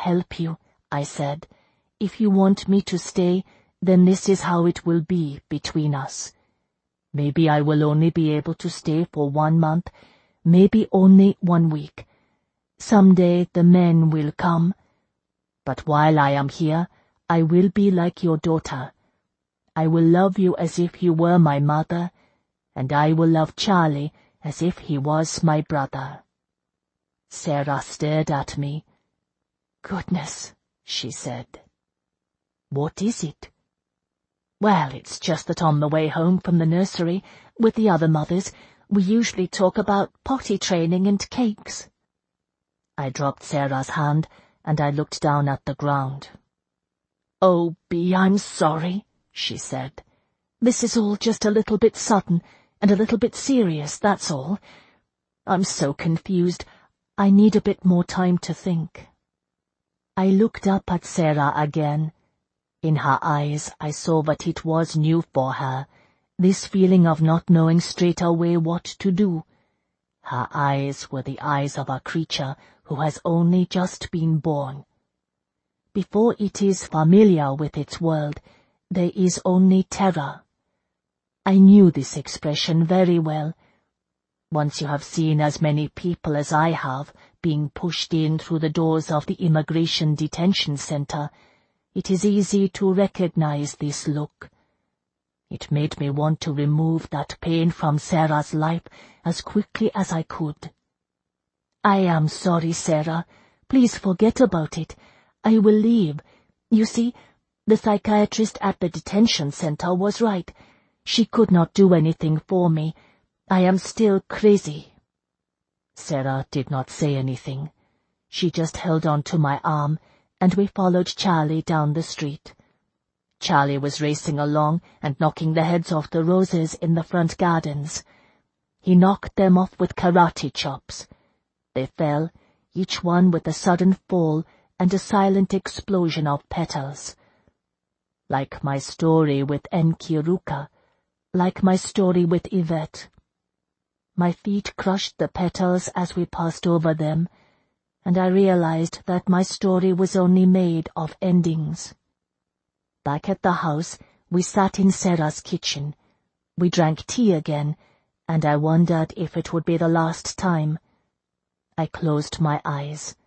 help you," I said. "If you want me to stay, then this is how it will be between us. Maybe I will only be able to stay for 1 month, maybe only 1 week. Someday the men will come. But while I am here, I will be like your daughter. I will love you as if you were my mother, and I will love Charlie as if he was my brother." Sarah stared at me. "Goodness," she said. "What is it?" "Well, it's just that on the way home from the nursery, with the other mothers, we usually talk about potty training and cakes." I dropped Sarah's hand, and I looked down at the ground. "Oh, Bea, I'm sorry," she said. "This is all just a little bit sudden, and a little bit serious, that's all. I'm so confused. I need a bit more time to think." I looked up at Sarah again. In her eyes I saw that it was new for her, this feeling of not knowing straight away what to do. Her eyes were the eyes of a creature who has only just been born. Before it is familiar with its world, there is only terror. I knew this expression very well. Once you have seen as many people as I have being pushed in through the doors of the Immigration Detention Center, it is easy to recognize this look. It made me want to remove that pain from Sarah's life as quickly as I could. "I am sorry, Sarah. Please forget about it. I will leave. You see, the psychiatrist at the detention center was right. She could not do anything for me. I am still crazy." Sarah did not say anything. She just held on to my arm, and we followed Charlie down the street. Charlie was racing along and knocking the heads off the roses in the front gardens. He knocked them off with karate chops. They fell, each one with a sudden fall and a silent explosion of petals. Like my story with Enki Ruka, like my story with Yvette. My feet crushed the petals as we passed over them, and I realized that my story was only made of endings. Back at the house, we sat in Sarah's kitchen. We drank tea again, and I wondered if it would be the last time. I closed my eyes.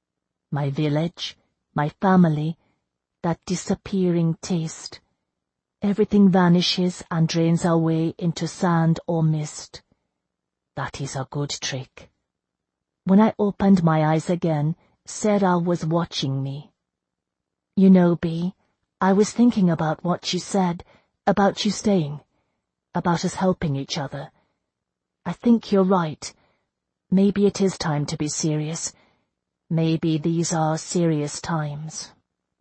My village, my family, that disappearing taste. Everything vanishes and drains away into sand or mist. That is a good trick. When I opened my eyes again, Sarah was watching me. "You know, Bea, I was thinking about what you said, about you staying, about us helping each other. I think you're right. Maybe it is time to be serious. Maybe these are serious times."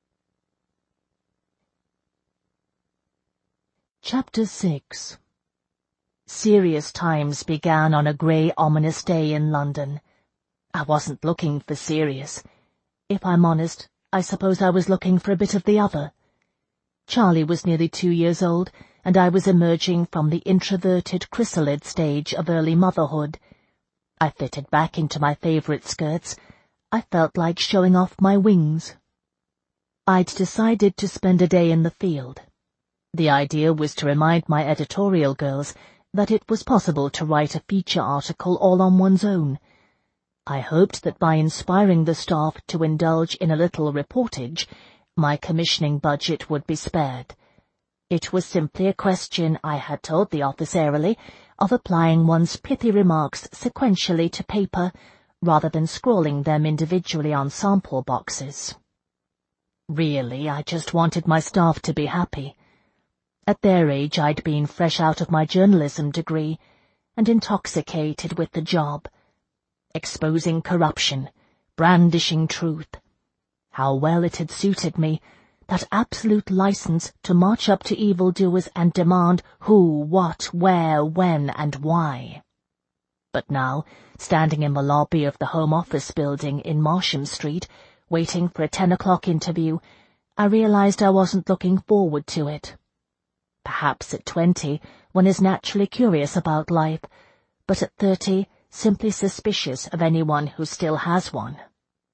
Chapter 6. Serious times began on a grey, ominous day in London. I wasn't looking for serious. If I'm honest, I suppose I was looking for a bit of the other. Charlie was nearly 2 years old, and I was emerging from the introverted chrysalid stage of early motherhood. I fitted back into my favourite skirts. I felt like showing off my wings. I'd decided to spend a day in the field. The idea was to remind my editorial girls that it was possible to write a feature article all on one's own. I hoped that by inspiring the staff to indulge in a little reportage, my commissioning budget would be spared. It was simply a question, I had told the office airily, of applying one's pithy remarks sequentially to paper, rather than scrawling them individually on sample boxes. Really, I just wanted my staff to be happy. At their age, I'd been fresh out of my journalism degree, and intoxicated with the job. Exposing corruption, brandishing truth. How well it had suited me, that absolute license to march up to evildoers and demand who, what, where, when, and why. But now, standing in the lobby of the Home Office building in Marsham Street, waiting for a 10 o'clock interview, I realized I wasn't looking forward to it. Perhaps at 20, one is naturally curious about life, but at 30, simply suspicious of anyone who still has one.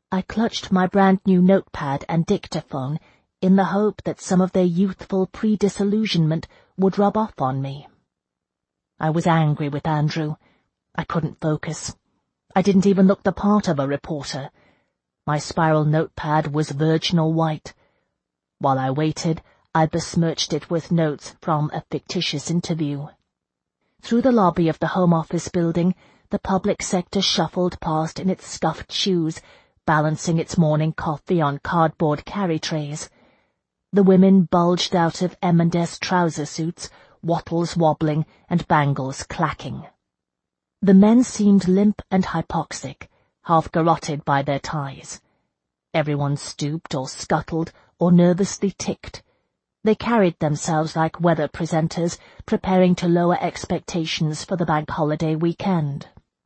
I clutched my brand-new notepad and dictaphone in the hope that some of their youthful pre-disillusionment would rub off on me. I was angry with Andrew. I couldn't focus. I didn't even look the part of a reporter. My spiral notepad was virginal white. While I waited, I besmirched it with notes from a fictitious interview. Through the lobby of the Home Office building, the public sector shuffled past in its scuffed shoes, balancing its morning coffee on cardboard carry trays. The women bulged out of M&S trouser suits, wattles wobbling and bangles clacking. The men seemed limp and hypoxic, half garroted by their ties. Everyone stooped or scuttled or nervously ticked. They carried themselves like weather presenters preparing to lower expectations for the bank holiday weekend.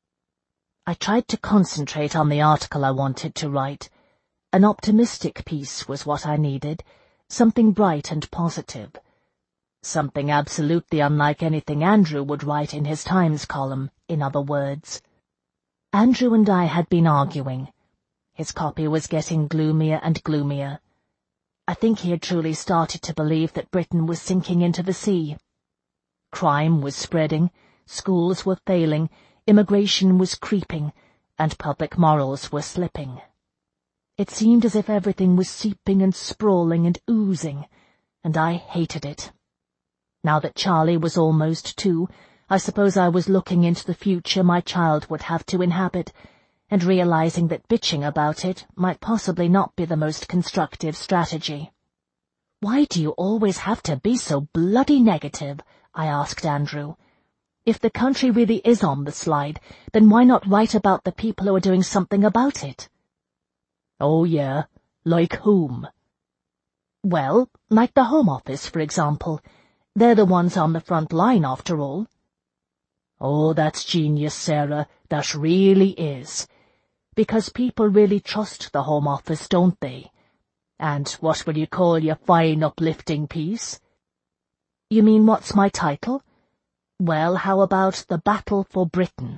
I tried to concentrate on the article I wanted to write. An optimistic piece was what I needed, something bright and positive. Something absolutely unlike anything Andrew would write in his Times column, in other words. Andrew and I had been arguing. His copy was getting gloomier and gloomier. I think he had truly started to believe that Britain was sinking into the sea. Crime was spreading, schools were failing, immigration was creeping, and public morals were slipping. It seemed as if everything was seeping and sprawling and oozing, and I hated it. Now that Charlie was almost 2, I suppose I was looking into the future my child would have to inhabit, and realizing that bitching about it might possibly not be the most constructive strategy. "Why do you always have to be so bloody negative?" I asked Andrew. "If the country really is on the slide, then why not write about the people who are doing something about it?" "Oh yeah, like whom?" "Well, like the Home Office, for example. They're the ones on the front line, after all." "Oh, that's genius, Sarah, that really is. Because people really trust the Home Office, don't they? And what will you call your fine uplifting piece?" "You mean what's my title? Well, how about The Battle for Britain?"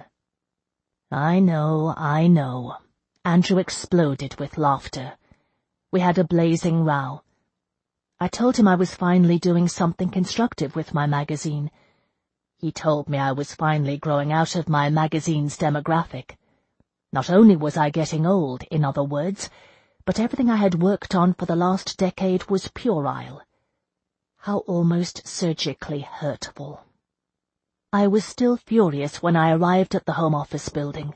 I know. Andrew exploded with laughter. We had a blazing row. I told him I was finally doing something constructive with my magazine. He told me I was finally growing out of my magazine's demographic. Not only was I getting old, in other words, but everything I had worked on for the last decade was puerile. How almost surgically hurtful. I was still furious when I arrived at the Home Office building.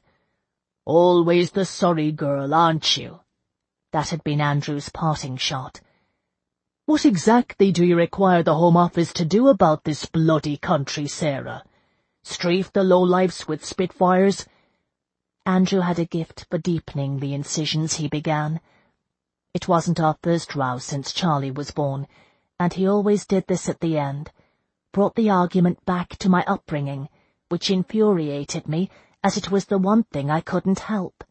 "Always the sorry girl, aren't you?" That had been Andrew's parting shot. "What exactly do you require the Home Office to do about this bloody country, Sarah? Strafe the lowlifes with Spitfires?" Andrew had a gift for deepening the incisions he began. It wasn't our first row since Charlie was born, and he always did this at the end, brought the argument back to my upbringing, which infuriated me, as it was the one thing I couldn't help.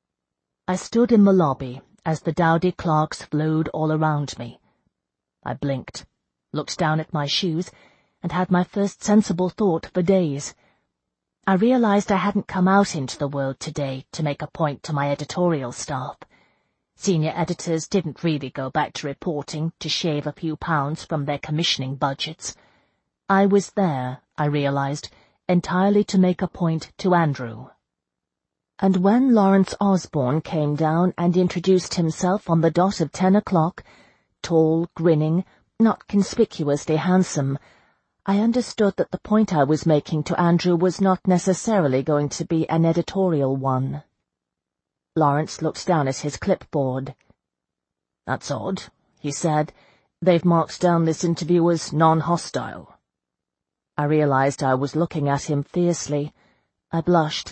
I stood in the lobby as the dowdy clerks flowed all around me. I blinked, looked down at my shoes, and had my first sensible thought for days. I realized I hadn't come out into the world today to make a point to my editorial staff. Senior editors didn't really go back to reporting to shave a few pounds from their commissioning budgets. I was there, I realized, entirely to make a point to Andrew. And when Lawrence Osborne came down and introduced himself on the dot of 10 o'clock, tall, grinning, not conspicuously handsome, I understood that the point I was making to Andrew was not necessarily going to be an editorial one. Lawrence looked down at his clipboard. "That's odd," he said. "They've marked down this interview as non-hostile." I realized I was looking at him fiercely. I blushed.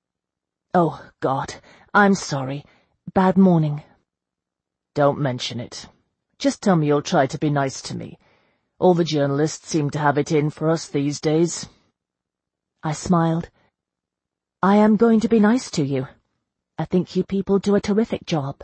"Oh, God, I'm sorry. Bad morning." "Don't mention it. Just tell me you'll try to be nice to me. All the journalists seem to have it in for us these days." I smiled. "I am going to be nice to you. I think you people do a terrific job."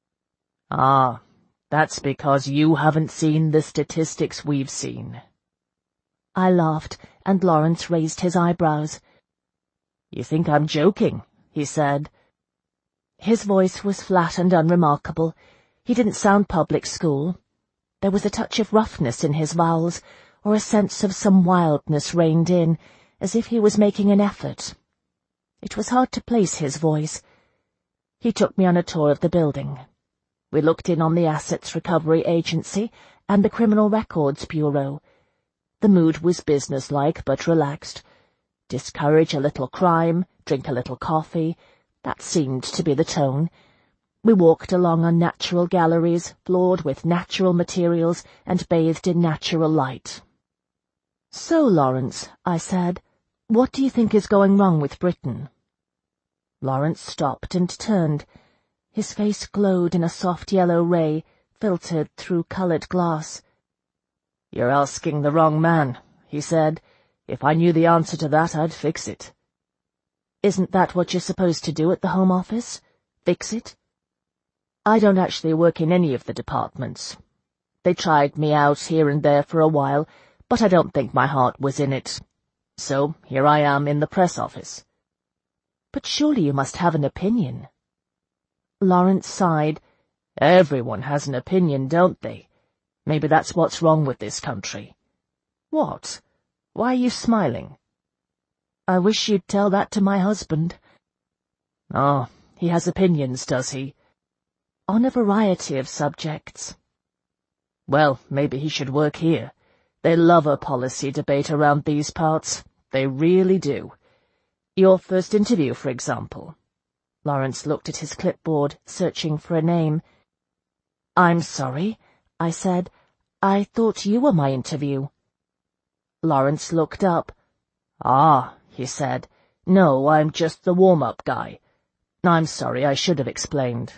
"Ah, that's because you haven't seen the statistics we've seen." I laughed, and Lawrence raised his eyebrows. "You think I'm joking?" he said. His voice was flat and unremarkable. He didn't sound public school. There was a touch of roughness in his vowels, or a sense of some wildness reined in, as if he was making an effort. It was hard to place his voice. He took me on a tour of the building. We looked in on the Assets Recovery Agency and the Criminal Records Bureau. The mood was businesslike but relaxed. Discourage a little crime, drink a little coffee. That seemed to be the tone. We walked along unnatural galleries, floored with natural materials and bathed in natural light. "So, Lawrence," I said, "what do you think is going wrong with Britain?" Lawrence stopped and turned. His face glowed in a soft yellow ray, filtered through coloured glass. "You're asking the wrong man," he said. "If I knew the answer to that, I'd fix it." "Isn't that what you're supposed to do at the Home Office? Fix it?" "I don't actually work in any of the departments. They tried me out here and there for a while, but I don't think my heart was in it. So here I am in the press office." "But surely you must have an opinion." Lawrence sighed. "Everyone has an opinion, don't they? Maybe that's what's wrong with this country." "What? Why are you smiling?" "I wish you'd tell that to my husband." "Oh, he has opinions, does he?" "On a variety of subjects." "Well, maybe he should work here. They love a policy debate around these parts. They really do. Your first interview, for example." Lawrence looked at his clipboard, searching for a name. "I'm sorry," I said. "I thought you were my interview." Lawrence looked up. "Ah," he said. "No, I'm just the warm-up guy. I'm sorry, I should have explained."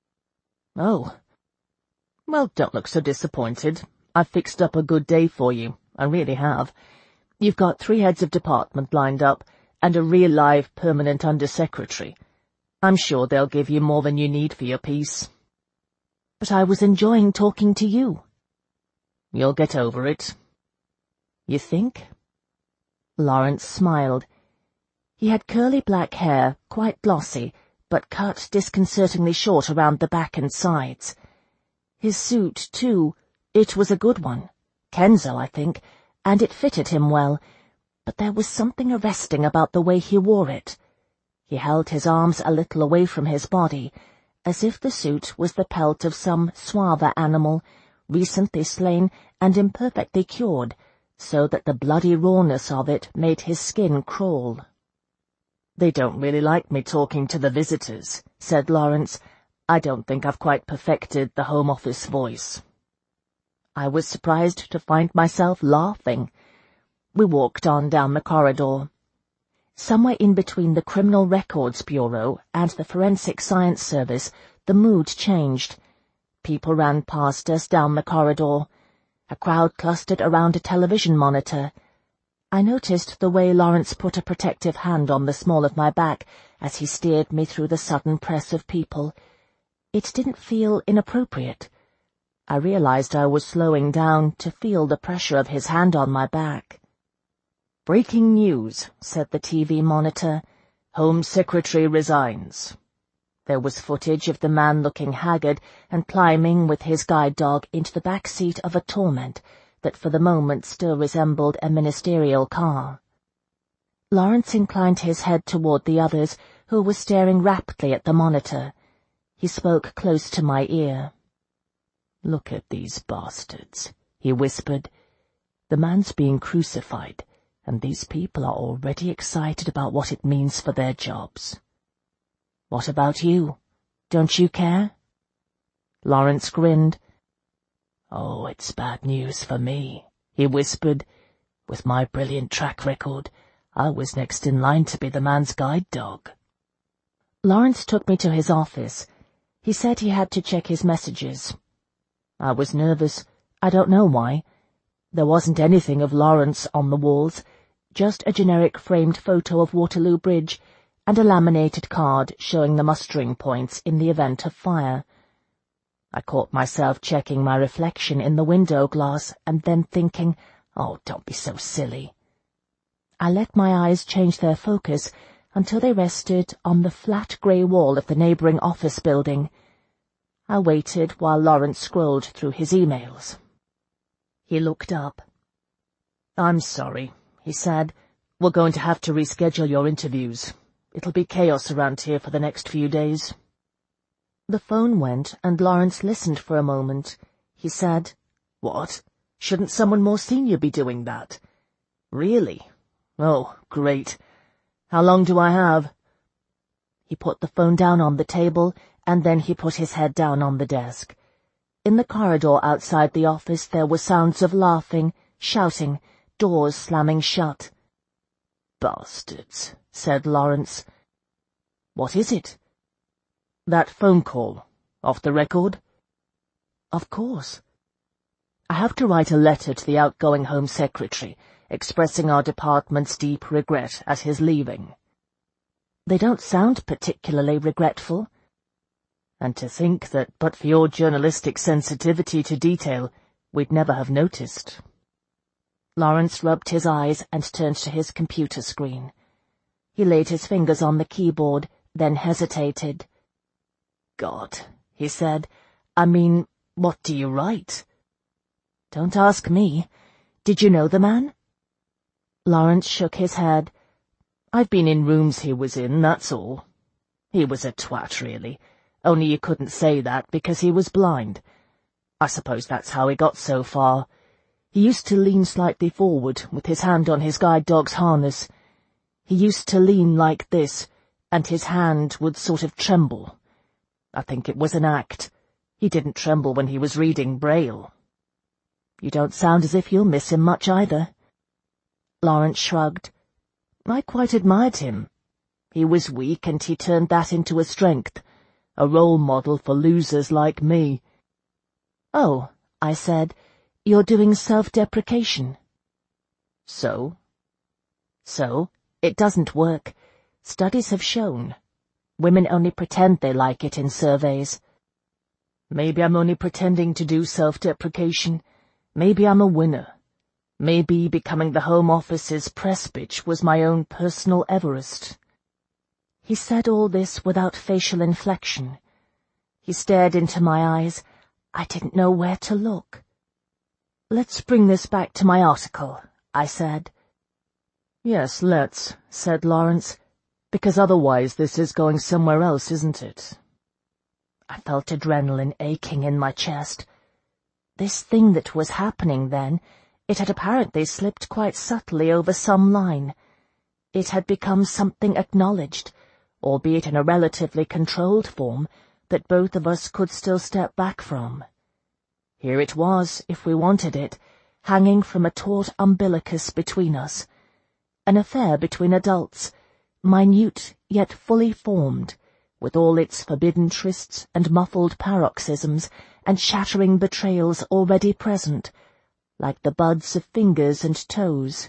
"Oh. Well, don't look so disappointed. I've fixed up a good day for you. I really have. You've got 3 heads of department lined up, and a real live permanent undersecretary. I'm sure they'll give you more than you need for your piece." "But I was enjoying talking to you." "You'll get over it." "You think?" Lawrence smiled. He had curly black hair, quite glossy, but cut disconcertingly short around the back and sides. His suit, too, it was a good one. Kenzo, I think, and it fitted him well, but there was something arresting about the way he wore it. He held his arms a little away from his body, as if the suit was the pelt of some suaver animal, recently slain and imperfectly cured, so that the bloody rawness of it made his skin crawl. "They don't really like me talking to the visitors," said Lawrence. "I don't think I've quite perfected the Home Office voice." I was surprised to find myself laughing. We walked on down the corridor. Somewhere in between the Criminal Records Bureau and the Forensic Science Service, the mood changed. People ran past us down the corridor. A crowd clustered around a television monitor. I noticed the way Lawrence put a protective hand on the small of my back as he steered me through the sudden press of people. It didn't feel inappropriate. I realized I was slowing down to feel the pressure of his hand on my back. "Breaking news," said the TV monitor. "Home Secretary resigns." There was footage of the man looking haggard and climbing with his guide dog into the back seat of a Torment that for the moment still resembled a ministerial car. Lawrence inclined his head toward the others, who were staring raptly at the monitor. He spoke close to my ear. "Look at these bastards," he whispered. "The man's being crucified, and these people are already excited about what it means for their jobs." "What about you? Don't you care?" Lawrence grinned. "Oh, it's bad news for me," he whispered. "With my brilliant track record, I was next in line to be the man's guide dog." Lawrence took me to his office. He said he had to check his messages. I was nervous. I don't know why. There wasn't anything of Lawrence on the walls, just a generic framed photo of Waterloo Bridge and a laminated card showing the mustering points in the event of fire. I caught myself checking my reflection in the window glass and then thinking, oh, don't be so silly. I let my eyes change their focus until they rested on the flat grey wall of the neighbouring office building. I waited while Lawrence scrolled through his emails. He looked up. "I'm sorry," he said. "We're going to have to reschedule your interviews. It'll be chaos around here for the next few days." The phone went, and Lawrence listened for a moment. He said, "What? Shouldn't someone more senior be doing that?" "Really? Oh, great. How long do I have?" He put the phone down on the table, and then he put his head down on the desk. In the corridor outside the office there were sounds of laughing, shouting, doors slamming shut. "Bastards," said Lawrence. "What is it?" "That phone call. Off the record?" "Of course." "I have to write a letter to the outgoing Home Secretary, expressing our department's deep regret at his leaving." "They don't sound particularly regretful." "And to think that but for your journalistic sensitivity to detail, we'd never have noticed." Lawrence rubbed his eyes and turned to his computer screen. He laid his fingers on the keyboard, then hesitated. "God," he said, "I mean, what do you write?" "Don't ask me. Did you know the man?" Lawrence shook his head. "I've been in rooms he was in, that's all. He was a twat, really, only you couldn't say that because he was blind. I suppose that's how he got so far. He used to lean slightly forward, with his hand on his guide dog's harness. He used to lean like this, and his hand would sort of tremble. I think it was an act. He didn't tremble when he was reading Braille." "You don't sound as if you'll miss him much either." Lawrence shrugged. "I quite admired him. He was weak, and he turned that into a strength, a role model for losers like me." "Oh," I said, "you're doing self-deprecation." "So?" "So, it doesn't work. Studies have shown. Women only pretend they like it in surveys." "Maybe I'm only pretending to do self-deprecation. Maybe I'm a winner. Maybe becoming the Home Office's press bitch was my own personal Everest." He said all this without facial inflection. He stared into my eyes. I didn't know where to look. "Let's bring this back to my article," I said. "Yes, let's," said Lawrence, "because otherwise this is going somewhere else, isn't it?" I felt adrenaline aching in my chest. This thing that was happening then, it had apparently slipped quite subtly over some line. It had become something acknowledged, albeit in a relatively controlled form, that both of us could still step back from. Here it was, if we wanted it, hanging from a taut umbilicus between us. An affair between adults, minute yet fully formed, with all its forbidden trysts and muffled paroxysms and shattering betrayals already present, like the buds of fingers and toes.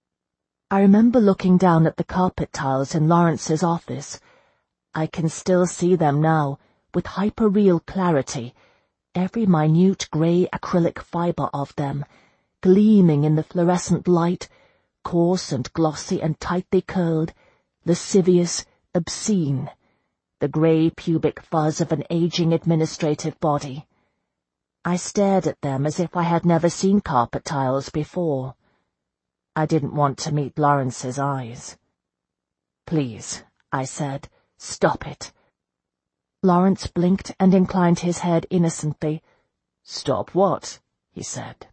I remember looking down at the carpet tiles in Lawrence's office. I can still see them now, with hyper-real clarity, every minute grey acrylic fibre of them, gleaming in the fluorescent light, coarse and glossy and tightly curled, lascivious, obscene, the grey pubic fuzz of an aging administrative body. I stared at them as if I had never seen carpet tiles before. I didn't want to meet Lawrence's eyes. "Please," I said, "stop it." Lawrence blinked and inclined his head innocently. "Stop what?" he said.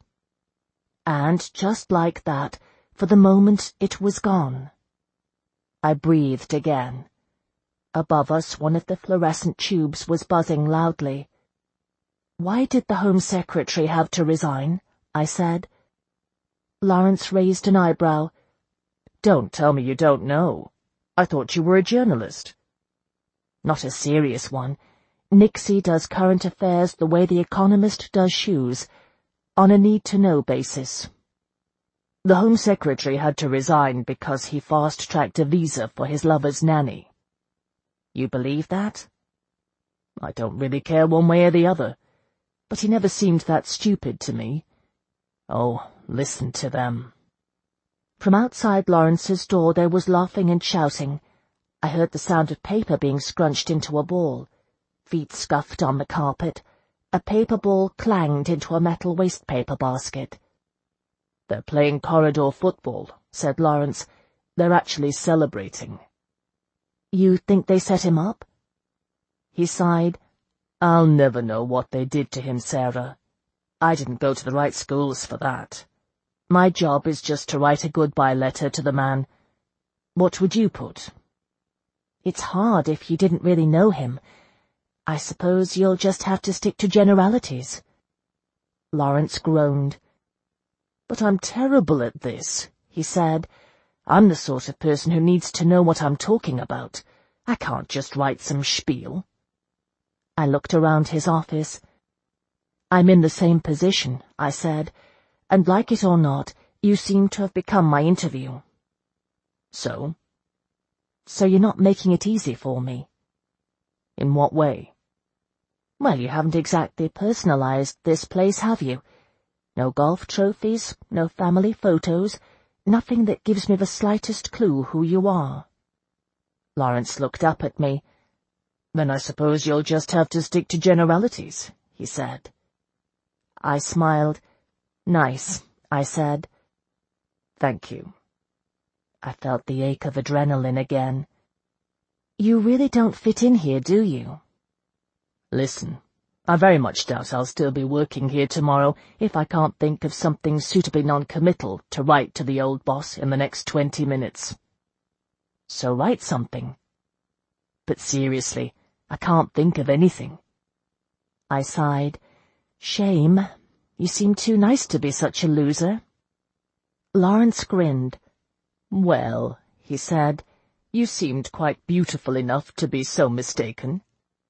And just like that, for the moment it was gone. I breathed again. Above us one of the fluorescent tubes was buzzing loudly. "Why did the Home Secretary have to resign?" I said. Lawrence raised an eyebrow. "Don't tell me you don't know. I thought you were a journalist." "Not a serious one. Nixie does current affairs the way The Economist does shoes, on a need-to-know basis. The Home Secretary had to resign because he fast-tracked a visa for his lover's nanny." "You believe that?" "I don't really care one way or the other, but he never seemed that stupid to me. Oh, listen to them." From outside Lawrence's door there was laughing and shouting. I heard the sound of paper being scrunched into a ball. Feet scuffed on the carpet. A paper ball clanged into a metal wastepaper basket. "They're playing corridor football," said Lawrence. "They're actually celebrating." "You think they set him up?" He sighed. "I'll never know what they did to him, Sarah. I didn't go to the right schools for that. My job is just to write a goodbye letter to the man. What would you put?" "It's hard if you didn't really know him. I suppose you'll just have to stick to generalities." Lawrence groaned. "But I'm terrible at this," he said. "I'm the sort of person who needs to know what I'm talking about. I can't just write some spiel." I looked around his office. "I'm in the same position," I said, "and like it or not, you seem to have become my interview." "So?" "So you're not making it easy for me." "In what way?" "Well, you haven't exactly personalized this place, have you? No golf trophies, no family photos, nothing that gives me the slightest clue who you are." Lawrence looked up at me. "Then I suppose you'll just have to stick to generalities," he said. I smiled. "Nice," I said. "Thank you." I felt the ache of adrenaline again. "You really don't fit in here, do you?" "Listen, I very much doubt I'll still be working here tomorrow if I can't think of something suitably non-committal to write to the old boss in the next 20 minutes. "So write something." "But seriously, I can't think of anything." I sighed. "Shame. You seem too nice to be such a loser." Lawrence grinned. "Well," he said, "you seemed quite beautiful enough to be so mistaken."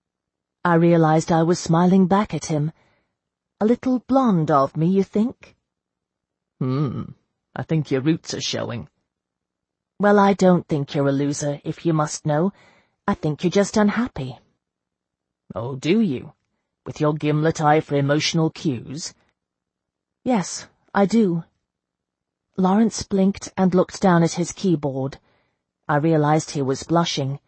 I realized I was smiling back at him. "A little blonde of me, you think?" I think your roots are showing." "Well, I don't think you're a loser, if you must know. I think you're just unhappy." "Oh, do you? With your gimlet eye for emotional cues?" "Yes, I do." Lawrence blinked and looked down at his keyboard. I realized he was blushing.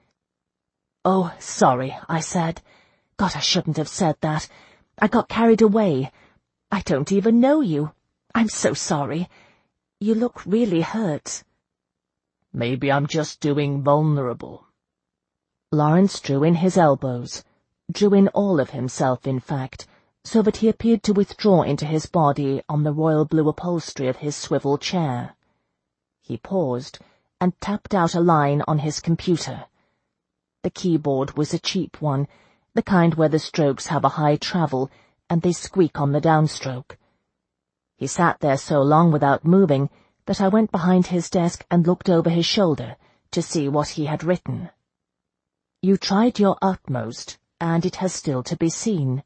"Oh, sorry," I said. "God, I shouldn't have said that. I got carried away. I don't even know you. I'm so sorry. You look really hurt." "Maybe I'm just doing vulnerable." Lawrence drew in his elbows, drew in all of himself, in fact, so that he appeared to withdraw into his body on the royal blue upholstery of his swivel chair. He paused and tapped out a line on his computer. The keyboard was a cheap one, the kind where the strokes have a high travel and they squeak on the downstroke. He sat there so long without moving that I went behind his desk and looked over his shoulder to see what he had written. "You tried your utmost, and it has still to be seen."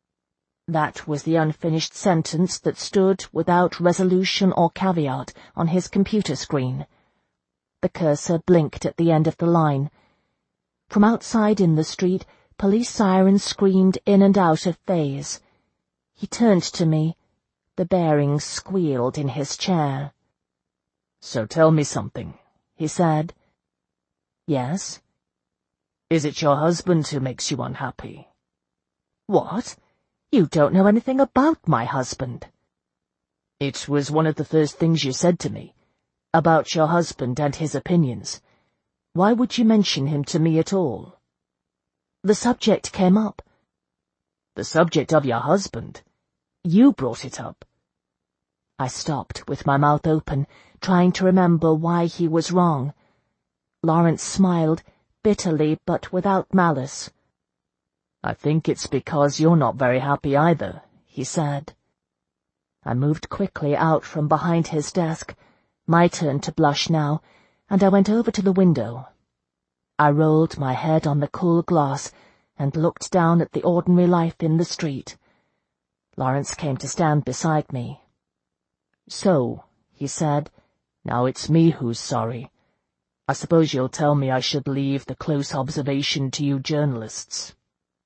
That was the unfinished sentence that stood without resolution or caveat on his computer screen. The cursor blinked at the end of the line. From outside in the street, police sirens screamed in and out of phase. He turned to me. The bearings squealed in his chair. "So tell me something," he said. "Yes?" "Is it your husband who makes you unhappy?" "What? You don't know anything about my husband." "It was one of the first things you said to me, about your husband and his opinions. Why would you mention him to me at all?" "The subject came up." "The subject of your husband? You brought it up." I stopped, with my mouth open, trying to remember why he was wrong. Lawrence smiled, bitterly but without malice. "I think it's because you're not very happy either," he said. I moved quickly out from behind his desk, my turn to blush now, and I went over to the window. I rolled my head on the cool glass and looked down at the ordinary life in the street. Lawrence came to stand beside me. "So," he said, "now it's me who's sorry. I suppose you'll tell me I should leave the close observation to you journalists."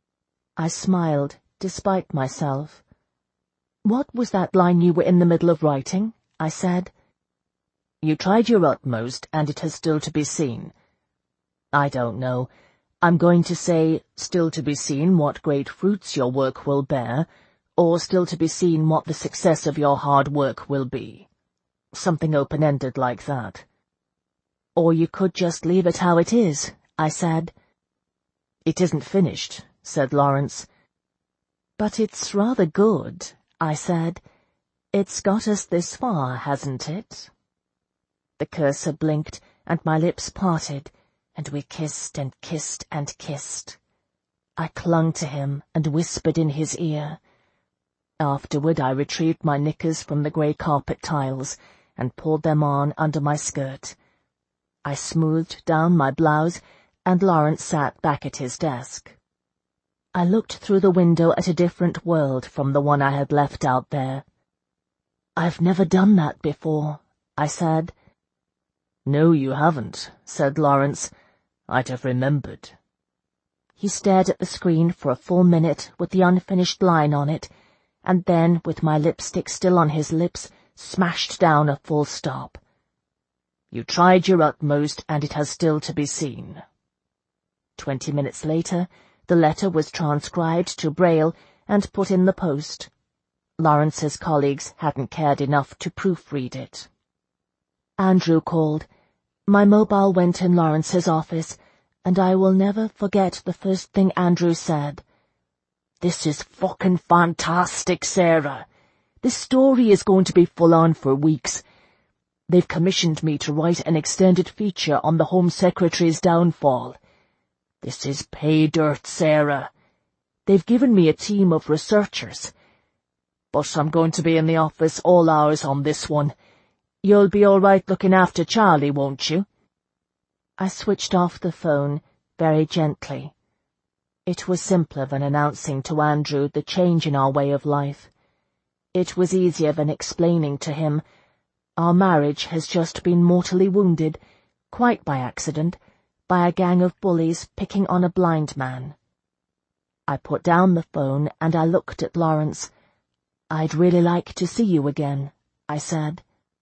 I smiled, despite myself. "What was that line you were in the middle of writing?" I said. "You tried your utmost, and it has still to be seen." I don't know. I'm going to say, still to be seen what great fruits your work will bear, or still to be seen what the success of your hard work will be. Something open-ended like that. Or you could just leave it how it is, I said. It isn't finished, said Lawrence. But it's rather good, I said. It's got us this far, hasn't it? The cursor blinked, and my lips parted, and we kissed and kissed and kissed. I clung to him and whispered in his ear. Afterward I retrieved my knickers from the grey carpet tiles and pulled them on under my skirt. I smoothed down my blouse, and Lawrence sat back at his desk. I looked through the window at a different world from the one I had left out there. I've never done that before, I said. No, you haven't, said Lawrence. I'd have remembered. He stared at the screen for a full minute with the unfinished line on it, and then, with my lipstick still on his lips, smashed down a full stop. You tried your utmost, and it has still to be seen. 20 minutes later, the letter was transcribed to Braille and put in the post. Lawrence's colleagues hadn't cared enough to proofread it. Andrew called. My mobile went in Lawrence's office, and I will never forget the first thing Andrew said. This is fucking fantastic, Sarah. This story is going to be full on for weeks. They've commissioned me to write an extended feature on the Home Secretary's downfall. This is pay dirt, Sarah. They've given me a team of researchers. But I'm going to be in the office all hours on this one. You'll be all right looking after Charlie, won't you? I switched off the phone, very gently. It was simpler than announcing to Andrew the change in our way of life. It was easier than explaining to him, our marriage has just been mortally wounded, quite by accident, by a gang of bullies picking on a blind man. I put down the phone and I looked at Lawrence. I'd really like to see you again, I said.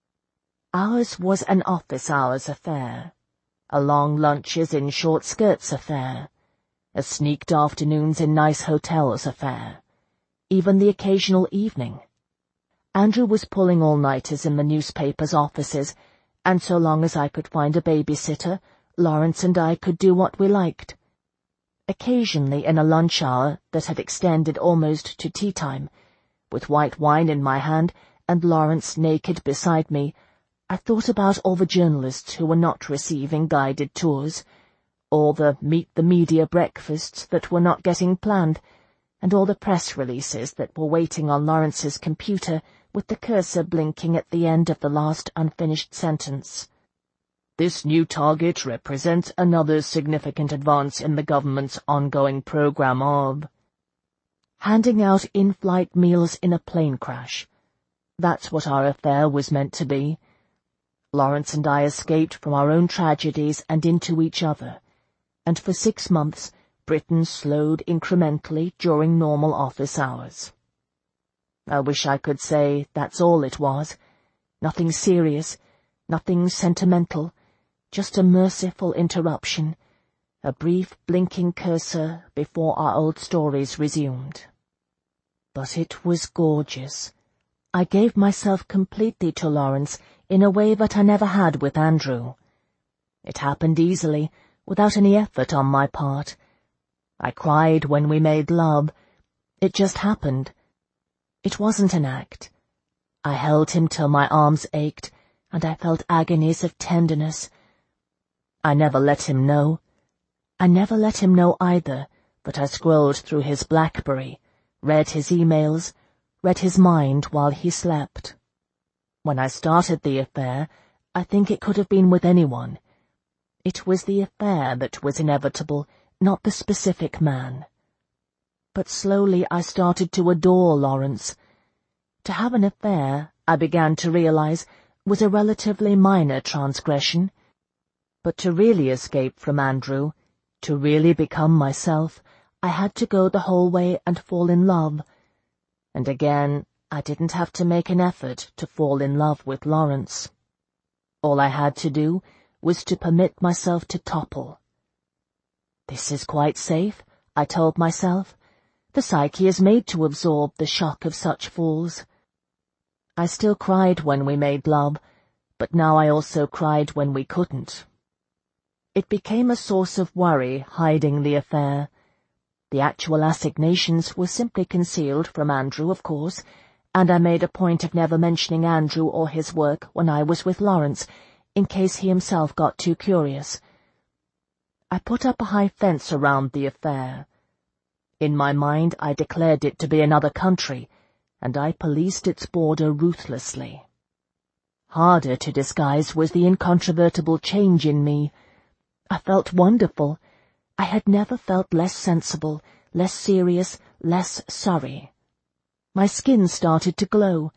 Ours was an office hours affair, a long lunches in short skirts affair, a sneaked afternoons in nice hotels affair, even the occasional evening. Andrew was pulling all-nighters in the newspapers' offices, and so long as I could find a babysitter, Lawrence and I could do what we liked. Occasionally in a lunch hour that had extended almost to tea time, with white wine in my hand and Lawrence naked beside me, I thought about all the journalists who were not receiving guided tours, all the Meet the Media breakfasts that were not getting planned, and all the press releases that were waiting on Lawrence's computer with the cursor blinking at the end of the last unfinished sentence. This new target represents another significant advance in the government's ongoing program of handing out in-flight meals in a plane crash. That's what our affair was meant to be. Lawrence and I escaped from our own tragedies and into each other, and for 6 months Britain slowed incrementally during normal office hours. I wish I could say that's all it was. Nothing serious, nothing sentimental, just a merciful interruption, a brief blinking cursor before our old stories resumed. But it was gorgeous. I gave myself completely to Lawrence in a way that I never had with Andrew. It happened easily, without any effort on my part. I cried when we made love. It just happened. It wasn't an act. I held him till my arms ached, and I felt agonies of tenderness. I never let him know. I never let him know either that I scrolled through his BlackBerry, read his emails, read his mind while he slept. When I started the affair, I think it could have been with anyone. It was the affair that was inevitable, not the specific man. But slowly I started to adore Lawrence. To have an affair, I began to realize, was a relatively minor transgression. But to really escape from Andrew, to really become myself, I had to go the whole way and fall in love. And again, I didn't have to make an effort to fall in love with Lawrence. All I had to do was to permit myself to topple, This is quite safe, I told myself. The psyche is made to absorb the shock of such falls. I still cried when we made love, but now I also cried when we couldn't. It became a source of worry hiding the affair. The actual assignations were simply concealed from Andrew, of course, and I made a point of never mentioning Andrew or his work when I was with Lawrence, in case he himself got too curious. I put up a high fence around the affair. In my mind I declared it to be another country, and I policed its border ruthlessly. Harder to disguise was the incontrovertible change in me. I felt wonderful. I had never felt less sensible, less serious, less sorry. My skin started to glow.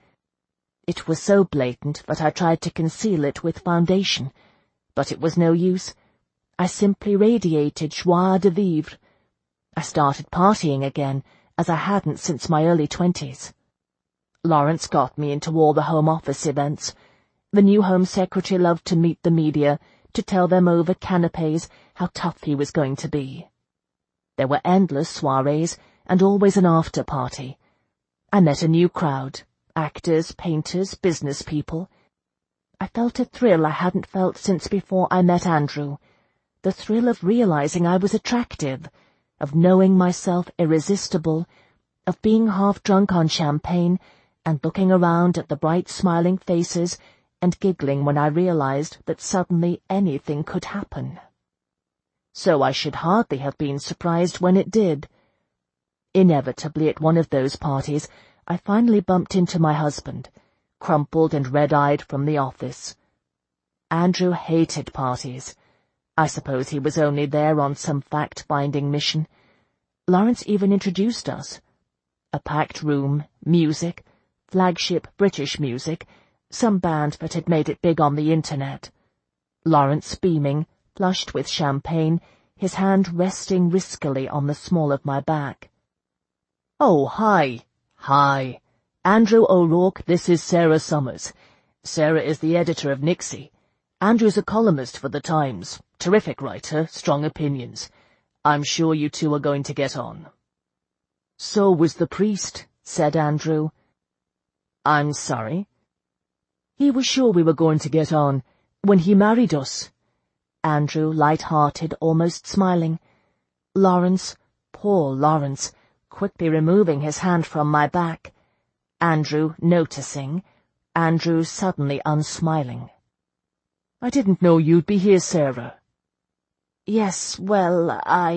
It was so blatant that I tried to conceal it with foundation, but it was no use. I simply radiated joie de vivre. I started partying again, as I hadn't since my early 20s. Lawrence got me into all the Home Office events. The new Home Secretary loved to meet the media, to tell them over canapes how tough he was going to be. There were endless soirees, and always an after-party. I met a new crowd, actors, painters, business people. I felt a thrill I hadn't felt since before I met Andrew, the thrill of realizing I was attractive, of knowing myself irresistible, of being half drunk on champagne, and looking around at the bright smiling faces and giggling when I realized that suddenly anything could happen. So I should hardly have been surprised when it did. Inevitably at one of those parties, I finally bumped into my husband, crumpled and red-eyed from the office. Andrew hated parties. I suppose he was only there on some fact-finding mission. Lawrence even introduced us. A packed room, music, flagship British music, some band that had made it big on the internet. Lawrence beaming, flushed with champagne, his hand resting riskily on the small of my back. "Oh, hi. Hi. Andrew O'Rourke, this is Sarah Summers. Sarah is the editor of Nixie. Andrew's a columnist for the Times. Terrific writer, strong opinions. I'm sure you two are going to get on." "So was the priest," said Andrew. "I'm sorry?" "He was sure we were going to get on when he married us." Andrew, light-hearted, almost smiling. Lawrence, poor Lawrence, quickly removing his hand from my back. Andrew noticing. Andrew suddenly unsmiling. "I didn't know you'd be here, Sarah." "Yes, well,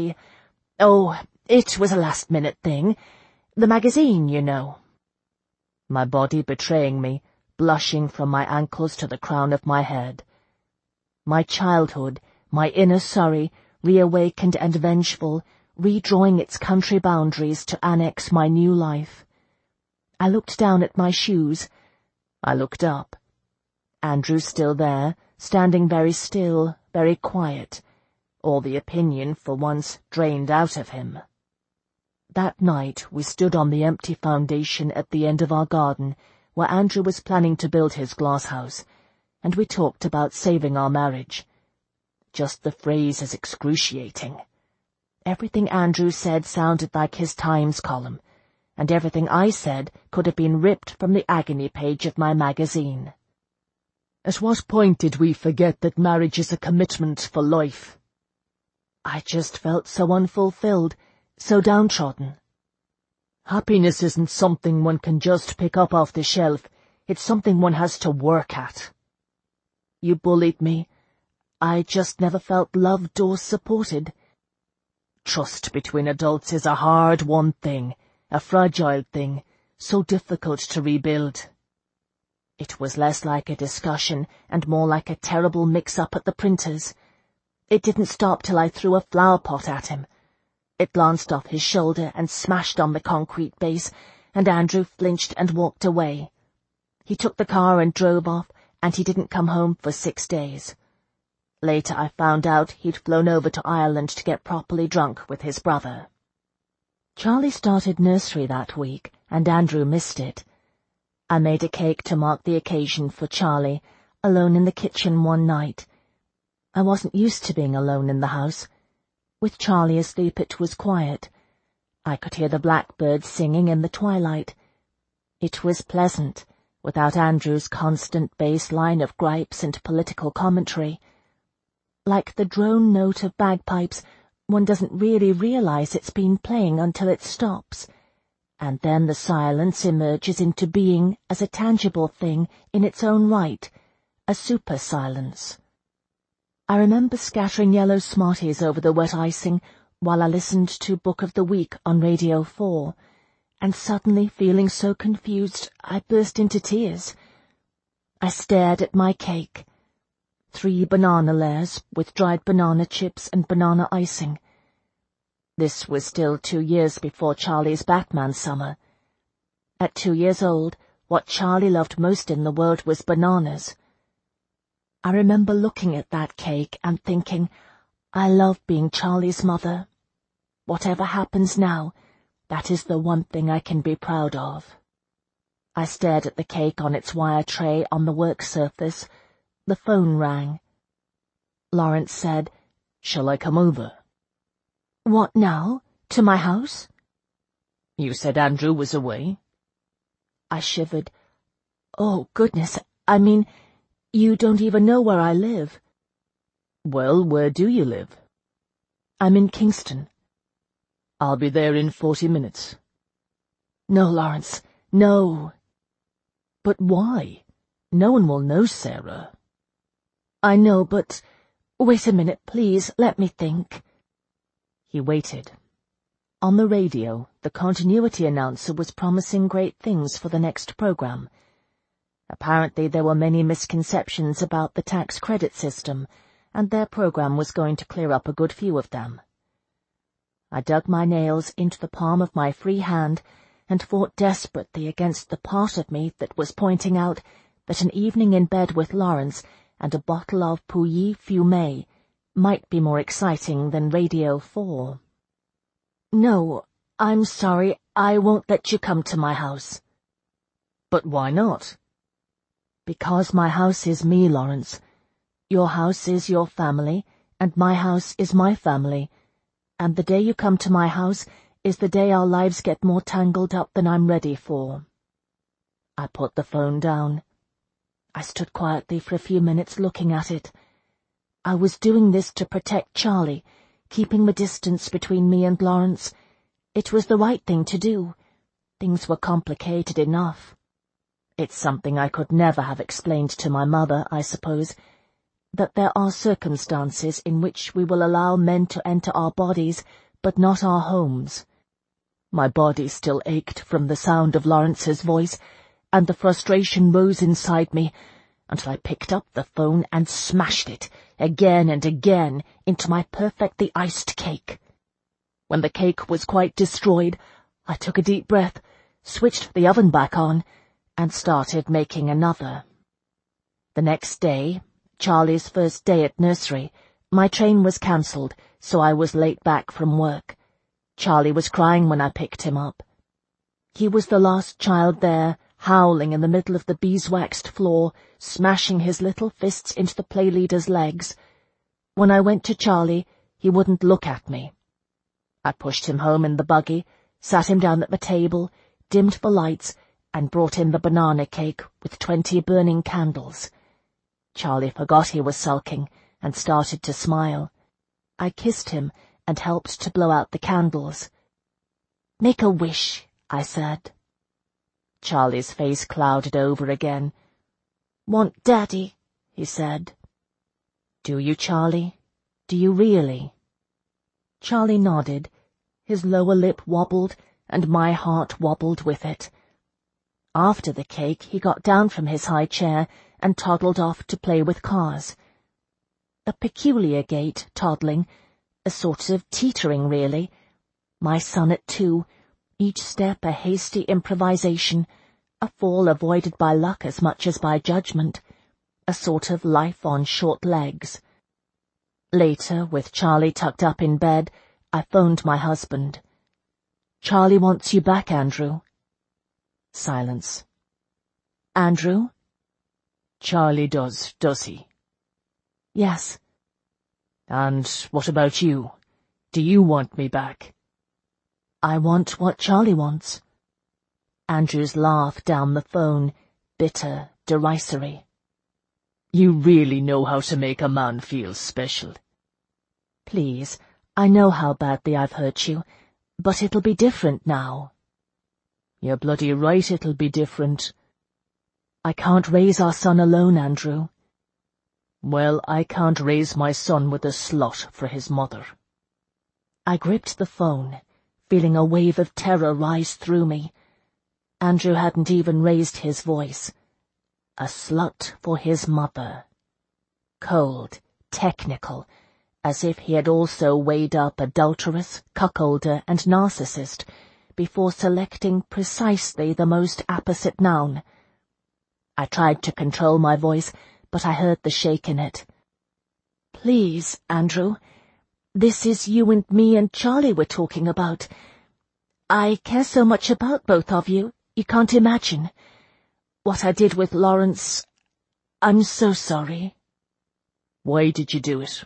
it was a last-minute thing. The magazine, you know." My body betraying me, blushing from my ankles to the crown of my head. My childhood, my inner Surrey, reawakened and vengeful, redrawing its country boundaries to annex my new life. I looked down at my shoes. I looked up. Andrew still there, standing very still, very quiet, all the opinion, for once, drained out of him. That night we stood on the empty foundation at the end of our garden, where Andrew was planning to build his glass house, and we talked about saving our marriage. Just the phrase is excruciating. Everything Andrew said sounded like his Times column, and everything I said could have been ripped from the agony page of my magazine. At what point did we forget that marriage is a commitment for life? I just felt so unfulfilled, so downtrodden. Happiness isn't something one can just pick up off the shelf. It's something one has to work at. You bullied me. I just never felt loved or supported. Trust between adults is a hard-won thing, a fragile thing, so difficult to rebuild. It was less like a discussion and more like a terrible mix-up at the printer's. It didn't stop till I threw a flower pot at him. It glanced off his shoulder and smashed on the concrete base, and Andrew flinched and walked away. He took the car and drove off, and he didn't come home for 6 days. Later I found out he'd flown over to Ireland to get properly drunk with his brother. Charlie started nursery that week, and Andrew missed it. I made a cake to mark the occasion for Charlie, alone in the kitchen one night. I wasn't used to being alone in the house. With Charlie asleep it was quiet. I could hear the blackbirds singing in the twilight. It was pleasant, without Andrew's constant bass line of gripes and political commentary. Like the drone note of bagpipes, one doesn't really realize it's been playing until it stops, and then the silence emerges into being as a tangible thing in its own right, a super-silence. I remember scattering yellow Smarties over the wet icing while I listened to Book of the Week on Radio 4, and suddenly feeling so confused I burst into tears. I stared at my cake. 3 banana layers with dried banana chips and banana icing. This was still 2 years before Charlie's Batman summer. At 2 years old, what Charlie loved most in the world was bananas. I remember looking at that cake and thinking, I love being Charlie's mother. Whatever happens now, that is the one thing I can be proud of. I stared at the cake on its wire tray on the work surface. The phone rang. Lawrence said, "Shall I come over?" "What now? To my house?" "You said Andrew was away." I shivered. "Oh, goodness, I mean, you don't even know where I live." "Well, where do you live?" "I'm in Kingston." "I'll be there in 40 minutes. "No, Lawrence, no." "But why? No one will know, Sarah." "I know, but... Wait a minute, please, let me think." He waited. On the radio, the continuity announcer was promising great things for the next program. Apparently there were many misconceptions about the tax credit system, and their program was going to clear up a good few of them. I dug my nails into the palm of my free hand and fought desperately against the part of me that was pointing out that an evening in bed with Lawrence and a bottle of Pouilly Fumé might be more exciting than Radio 4. "No, I'm sorry, I won't let you come to my house." "But why not?" "Because my house is me, Lawrence. Your house is your family, and my house is my family, and the day you come to my house is the day our lives get more tangled up than I'm ready for." I put the phone down. I stood quietly for a few minutes looking at it. I was doing this to protect Charlie, keeping the distance between me and Lawrence. It was the right thing to do. Things were complicated enough. It's something I could never have explained to my mother, I suppose, that there are circumstances in which we will allow men to enter our bodies, but not our homes. My body still ached from the sound of Lawrence's voice, and the frustration rose inside me until I picked up the phone and smashed it, again and again, into my perfectly iced cake. When the cake was quite destroyed, I took a deep breath, switched the oven back on, and started making another. The next day, Charlie's first day at nursery, my train was cancelled, so I was late back from work. Charlie was crying when I picked him up. He was the last child there, howling in the middle of the beeswaxed floor, smashing his little fists into the play leader's legs. When I went to Charlie, he wouldn't look at me. I pushed him home in the buggy, sat him down at the table, dimmed the lights, and brought in the banana cake with 20 burning candles. Charlie forgot he was sulking and started to smile. I kissed him and helped to blow out the candles. "Make a wish," I said. Charlie's face clouded over again. "Want Daddy," he said. "Do you, Charlie? Do you really?" Charlie nodded. His lower lip wobbled, and my heart wobbled with it. After the cake, he got down from his high chair and toddled off to play with cars. A peculiar gait, toddling, a sort of teetering, really. My son at 2, each step a hasty improvisation, a fall avoided by luck as much as by judgment, a sort of life on short legs. Later, with Charlie tucked up in bed, I phoned my husband. "Charlie wants you back, Andrew." Silence. "Andrew?" "Charlie does he?" "Yes." "And what about you? Do you want me back? I want what Charlie wants. Andrew's laugh down the phone, bitter, derisory. You really know how to make a man feel special. Please, I know how badly I've hurt you, but it'll be different now. You're bloody right it'll be different. I can't raise our son alone, Andrew. Well, I can't raise my son with a slut for his mother. I gripped the phone, feeling a wave of terror rise through me. Andrew hadn't even raised his voice. A slut for his mother. Cold, technical, as if he had also weighed up adulteress, cuckolder, and narcissist before selecting precisely the most apposite noun. I tried to control my voice, but I heard the shake in it. Please, Andrew, this is you and me and Charlie we're talking about. I care so much about both of you, you can't imagine. What I did with Lawrence, I'm so sorry. Why did you do it?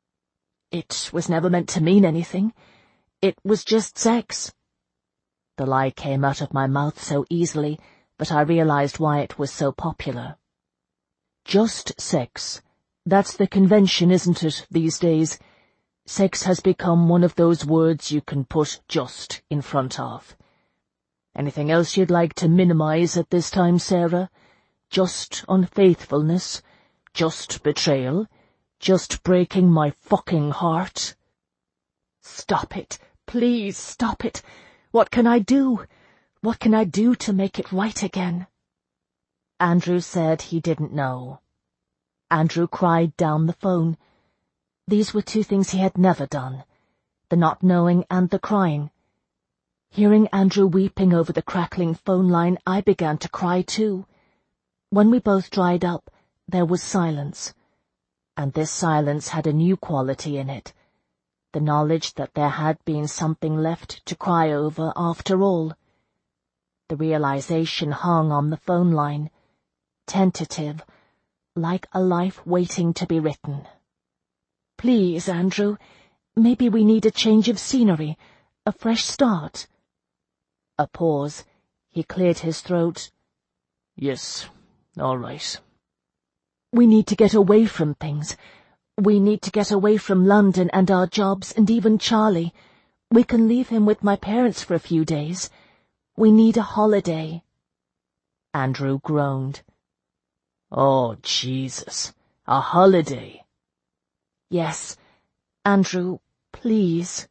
It was never meant to mean anything. It was just sex. The lie came out of my mouth so easily, but I realized why it was so popular. Just sex. That's the convention, isn't it, these days? Sex has become one of those words you can put just in front of. Anything else you'd like to minimize at this time, Sarah? Just unfaithfulness? Just betrayal? Just breaking my fucking heart? Stop it. Please stop it. What can I do? What can I do to make it right again? Andrew said he didn't know. Andrew cried down the phone. These were two things he had never done, the not knowing and the crying. Hearing Andrew weeping over the crackling phone line, I began to cry too. When we both dried up, there was silence. And this silence had a new quality in it, the knowledge that there had been something left to cry over after all. The realization hung on the phone line, tentative, like a life waiting to be written. Please, Andrew, maybe we need a change of scenery, a fresh start. A pause. He cleared his throat. Yes, all right. We need to get away from things. We need to get away from London and our jobs and even Charlie. We can leave him with my parents for a few days. We need a holiday. Andrew groaned. Oh, Jesus. A holiday. Yes. Andrew, please.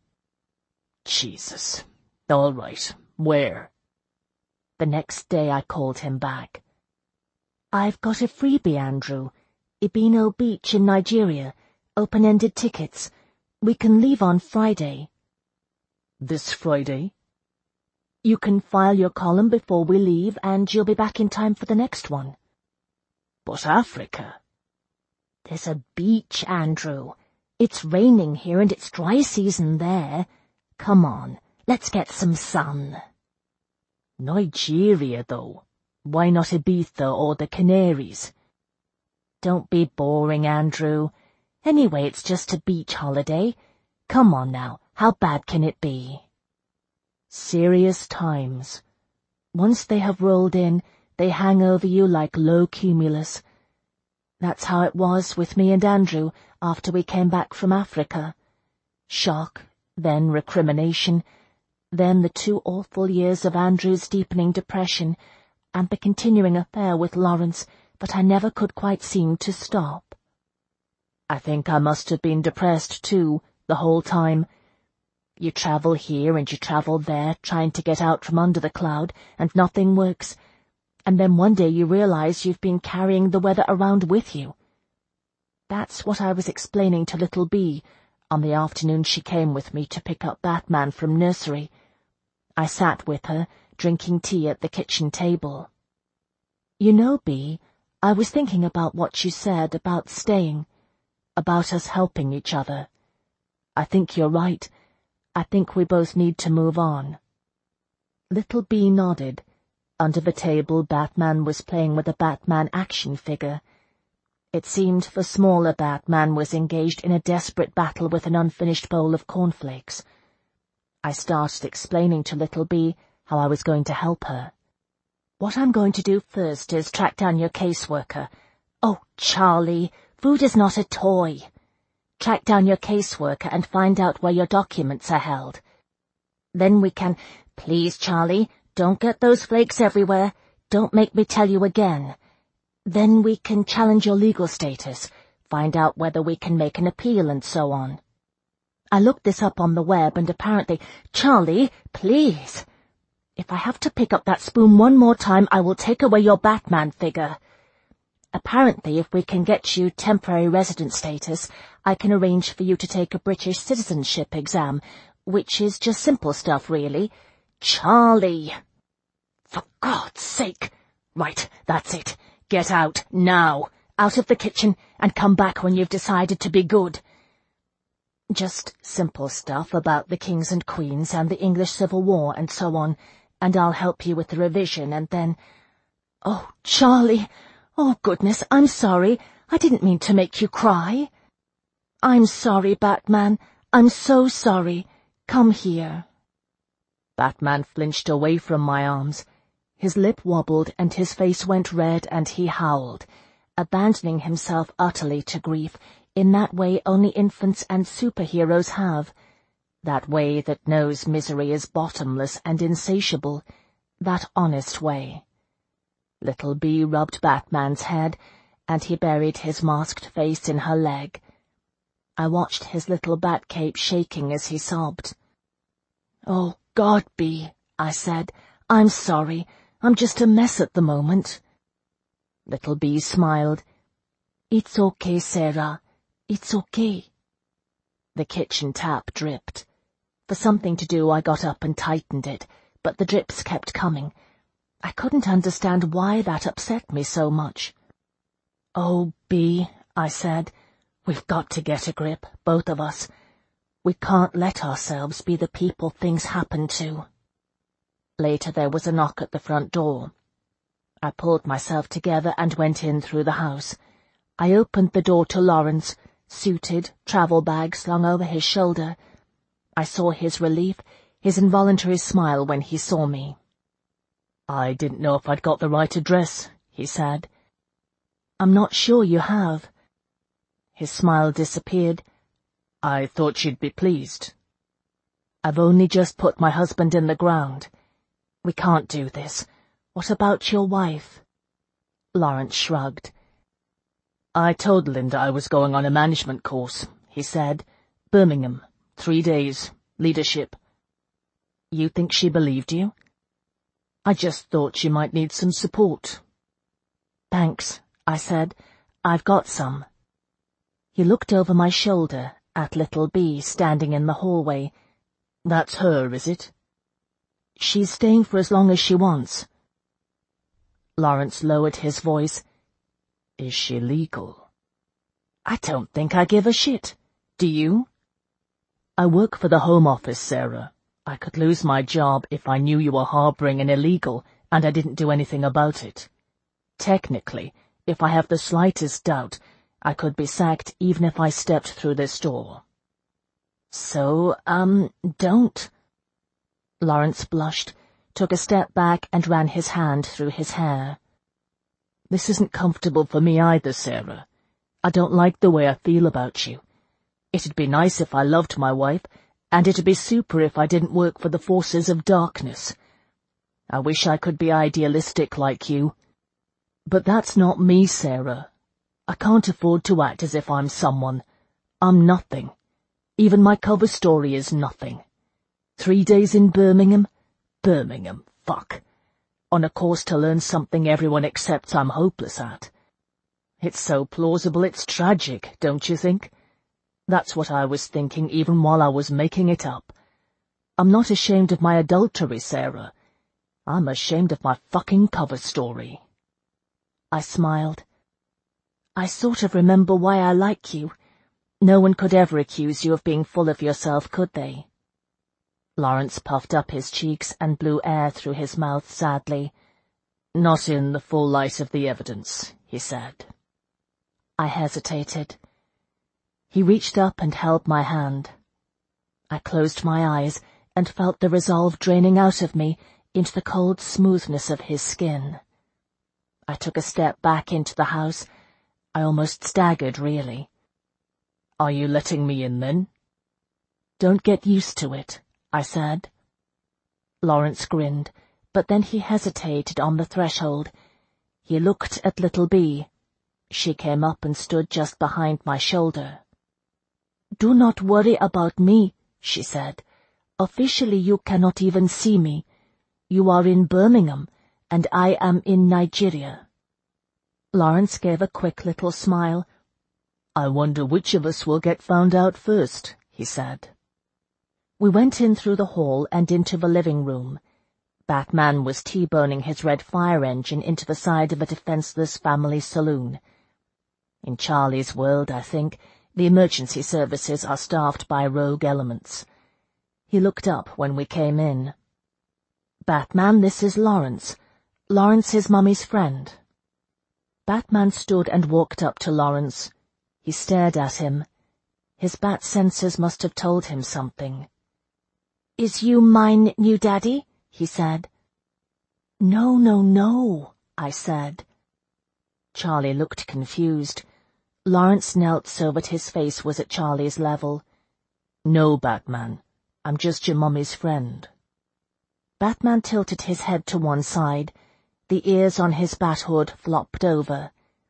Jesus. All right. Where? The next day I called him back. I've got a freebie, Andrew. Ibino Beach in Nigeria. Open-ended tickets. We can leave on Friday. This Friday? You can file your column before we leave, and you'll be back in time for the next one. But Africa? There's a beach, Andrew. It's raining here and it's dry season there. Come on, let's get some sun. Nigeria, though. Why not Ibiza or the Canaries? Don't be boring, Andrew. Anyway, it's just a beach holiday. Come on now, how bad can it be? Serious times. Once they have rolled in, they hang over you like low cumulus. That's how it was with me and Andrew after we came back from Africa. Shock, then recrimination, then the 2 awful years of Andrew's deepening depression, and the continuing affair with Lawrence that I never could quite seem to stop. I think I must have been depressed, too, the whole time. You travel here and you travel there, trying to get out from under the cloud, and nothing works. And then one day you realize you've been carrying the weather around with you. That's what I was explaining to little Bee on the afternoon she came with me to pick up Batman from nursery. I sat with her, drinking tea at the kitchen table. You know, Bee, I was thinking about what you said about staying, about us helping each other. I think you're right. I think we both need to move on. Little Bee nodded. Under the table, Batman was playing with a Batman action figure. It seemed the smaller Batman was engaged in a desperate battle with an unfinished bowl of cornflakes. I started explaining to Little Bee how I was going to help her. "What I'm going to do first is track down your caseworker." "Oh, Charlie, food is not a toy." "Track down your caseworker and find out where your documents are held. Then we can—" "Please, Charlie, don't get those flakes everywhere. Don't make me tell you again. Then we can challenge your legal status, find out whether we can make an appeal and so on. I looked this up on the web and apparently—" "Charlie, please. If I have to pick up that spoon one more time, I will take away your Batman figure. Apparently, if we can get you temporary resident status, I can arrange for you to take a British citizenship exam, which is just simple stuff, really." "Charlie!" "For God's sake! Right, that's it. Get out, now. Out of the kitchen, and come back when you've decided to be good." "Just simple stuff about the kings and queens and the English Civil War and so on, and I'll help you with the revision and then—" "Oh, Charlie! Oh, goodness, I'm sorry. I didn't mean to make you cry." "I'm sorry, Batman. I'm so sorry. Come here." Batman flinched away from my arms. His lip wobbled and his face went red and he howled, abandoning himself utterly to grief, in that way only infants and superheroes have, that way that knows misery is bottomless and insatiable, that honest way. Little Bee rubbed Batman's head, and he buried his masked face in her leg. I watched his little bat cape shaking as he sobbed. "Oh, God, Bee," I said, "I'm sorry. I'm just a mess at the moment." Little Bee smiled. "It's okay, Sarah. It's okay." The kitchen tap dripped. For something to do, I got up and tightened it, but the drips kept coming. I couldn't understand why that upset me so much. "Oh, Bee," I said, "we've got to get a grip, both of us. We can't let ourselves be the people things happen to." Later there was a knock at the front door. I pulled myself together and went in through the house. I opened the door to Lawrence, suited, travel bag slung over his shoulder. I saw his relief, his involuntary smile when he saw me. "I didn't know if I'd got the right address," he said. "I'm not sure you have." His smile disappeared. "I thought you'd be pleased. I've only just put my husband in the ground. We can't do this. What about your wife?" Lawrence shrugged. "I told Linda I was going on a management course," he said. "Birmingham, 3 days, leadership." "You think she believed you?" "I just thought she might need some support." "Thanks," I said. "I've got some." He looked over my shoulder at Little Bee standing in the hallway. "That's her, is it?" "She's staying for as long as she wants." Lawrence lowered his voice. "Is she legal?" "I don't think I give a shit. Do you?" "I work for the Home Office, Sarah. I could lose my job if I knew you were harboring an illegal and I didn't do anything about it. Technically, if I have the slightest doubt, I could be sacked even if I stepped through this door." "So, don't." Lawrence blushed, took a step back and ran his hand through his hair. "This isn't comfortable for me either, Sarah. I don't like the way I feel about you. It'd be nice if I loved my wife, and it'd be super if I didn't work for the forces of darkness. I wish I could be idealistic like you. But that's not me, Sarah. I can't afford to act as if I'm someone. I'm nothing. Even my cover story is nothing. 3 days in Birmingham? Birmingham, fuck. On a course to learn something everyone accepts I'm hopeless at. It's so plausible it's tragic, don't you think? That's what I was thinking even while I was making it up. I'm not ashamed of my adultery, Sarah. I'm ashamed of my fucking cover story." I smiled. "I sort of remember why I like you. No one could ever accuse you of being full of yourself, could they?" Lawrence puffed up his cheeks and blew air through his mouth sadly. "Not in the full light of the evidence," he said. I hesitated. He reached up and held my hand. I closed my eyes and felt the resolve draining out of me into the cold smoothness of his skin. I took a step back into the house. I almost staggered, really. "Are you letting me in, then?" "Don't get used to it," I said. Lawrence grinned, but then he hesitated on the threshold. He looked at little Bee. She came up and stood just behind my shoulder. "Do not worry about me," she said. "Officially you cannot even see me. You are in Birmingham, and I am in Nigeria." Lawrence gave a quick little smile. "I wonder which of us will get found out first," he said. We went in through the hall and into the living room. Batman was T-boning his red fire engine into the side of a defenseless family saloon. In Charlie's world, I think, the emergency services are staffed by rogue elements. He looked up when we came in. "Batman, this is Lawrence. Lawrence is Mummy's friend." Batman stood and walked up to Lawrence. He stared at him. His bat senses must have told him something. "Is you mine new daddy?" he said. "No, no, no," I said. Charlie looked confused. Lawrence knelt so that his face was at Charlie's level. "No, Batman. I'm just your mummy's friend." Batman tilted his head to one side. The ears on his bat hood flopped over.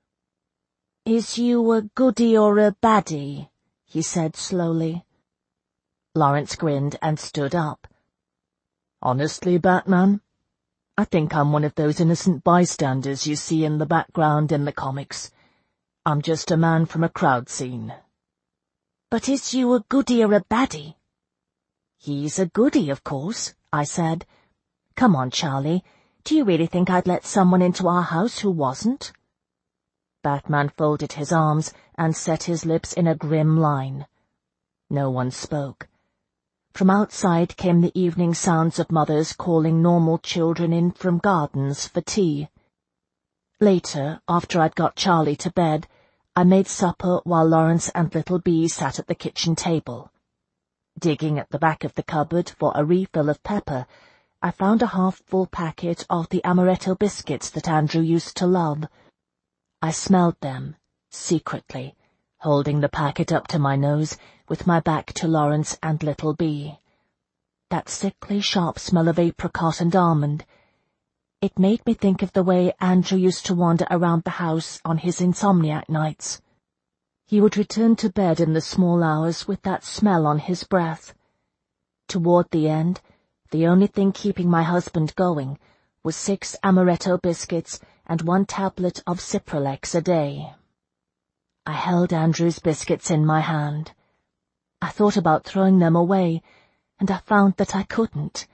"Is you a goodie or a baddie?" he said slowly. Lawrence grinned and stood up. "Honestly, Batman, I think I'm one of those innocent bystanders you see in the background in the comics. I'm just a man from a crowd scene." "But is you a goodie or a baddie?" "He's a goodie, of course," I said. "Come on, Charlie. Do you really think I'd let someone into our house who wasn't?" Batman folded his arms and set his lips in a grim line. No one spoke. From outside came the evening sounds of mothers calling normal children in from gardens for tea. Later, after I'd got Charlie to bed, I made supper while Lawrence and little Bee sat at the kitchen table. Digging at the back of the cupboard for a refill of pepper, I found a half-full packet of the amaretto biscuits that Andrew used to love. I smelled them, secretly, holding the packet up to my nose, with my back to Lawrence and little Bee. That sickly sharp smell of apricot and almond. It made me think of the way Andrew used to wander around the house on his insomniac nights. He would return to bed in the small hours with that smell on his breath. Toward the end, the only thing keeping my husband going was 6 amaretto biscuits and 1 tablet of Cipralex a day. I held Andrew's biscuits in my hand. I thought about throwing them away, and I found that I couldn't.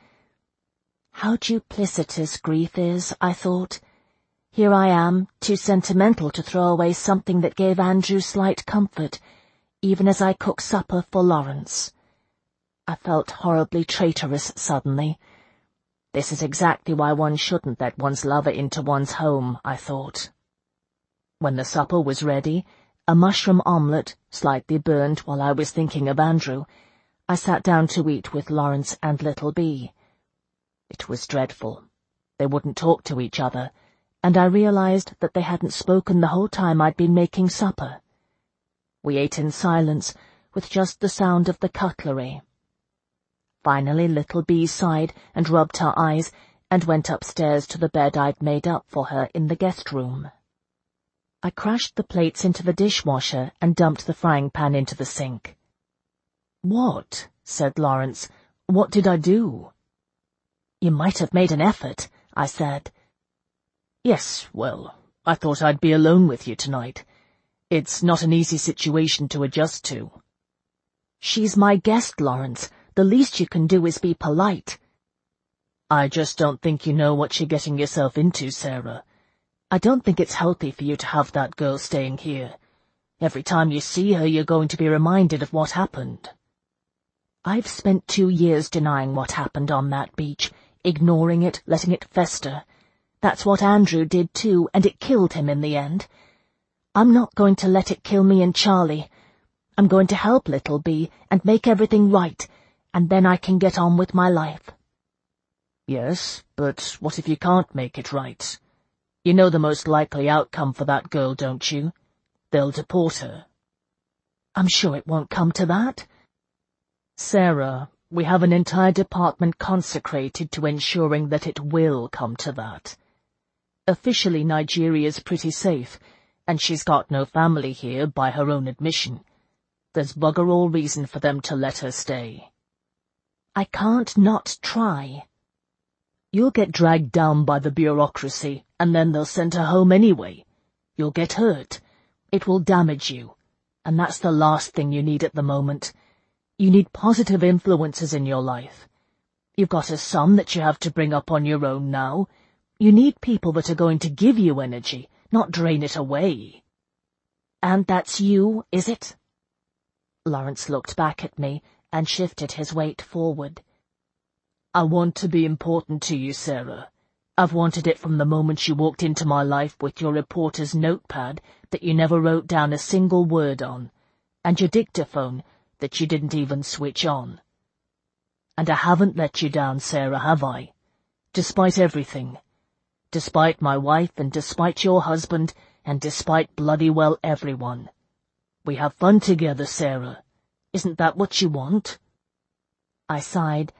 How duplicitous grief is, I thought. Here I am, too sentimental to throw away something that gave Andrew slight comfort, even as I cook supper for Lawrence. I felt horribly traitorous suddenly. This is exactly why one shouldn't let one's lover into one's home, I thought. When the supper was ready, a mushroom omelette, slightly burned while I was thinking of Andrew, I sat down to eat with Lawrence and little Bee. It was dreadful. They wouldn't talk to each other, and I realized that they hadn't spoken the whole time I'd been making supper. We ate in silence, with just the sound of the cutlery. Finally little Bee sighed and rubbed her eyes and went upstairs to the bed I'd made up for her in the guest room. I crashed the plates into the dishwasher and dumped the frying pan into the sink. "What?" said Lawrence. "What did I do?" "You might have made an effort," I said. "Yes, well, I thought I'd be alone with you tonight. It's not an easy situation to adjust to." "She's my guest, Lawrence. The least you can do is be polite." "I just don't think you know what you're getting yourself into, Sarah. I don't think it's healthy for you to have that girl staying here. Every time you see her, you're going to be reminded of what happened." "I've spent 2 years denying what happened on that beach, ignoring it, letting it fester. That's what Andrew did too, and it killed him in the end. I'm not going to let it kill me and Charlie. I'm going to help little Bee and make everything right, and then I can get on with my life. Yes, but what if you can't make it right? You know the most likely outcome for that girl, don't you? They'll deport her. I'm sure it won't come to that. Sarah, we have an entire department consecrated to ensuring that it will come to that. Officially, Nigeria's pretty safe, and she's got no family here by her own admission. There's bugger all reason for them to let her stay. I can't not try. You'll get dragged down by the bureaucracy, and then they'll send her home anyway. You'll get hurt. It will damage you. And that's the last thing you need at the moment. You need positive influences in your life. You've got a son that you have to bring up on your own now. You need people that are going to give you energy, not drain it away. And that's you, is it? Lawrence looked back at me and shifted his weight forward. I want to be important to you, Sarah. I've wanted it from the moment you walked into my life with your reporter's notepad that you never wrote down a single word on, and your dictaphone that you didn't even switch on. And I haven't let you down, Sarah, have I? Despite everything. Despite my wife and despite your husband and despite bloody well everyone. We have fun together, Sarah. Isn't that what you want? I sighed.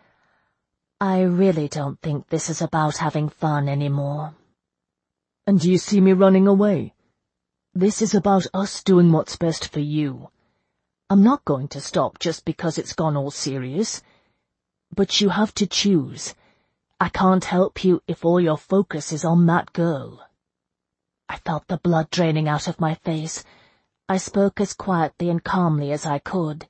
I really don't think this is about having fun anymore. And do you see me running away? This is about us doing what's best for you. I'm not going to stop just because it's gone all serious. But you have to choose. I can't help you if all your focus is on that girl. I felt the blood draining out of my face. I spoke as quietly and calmly as I could.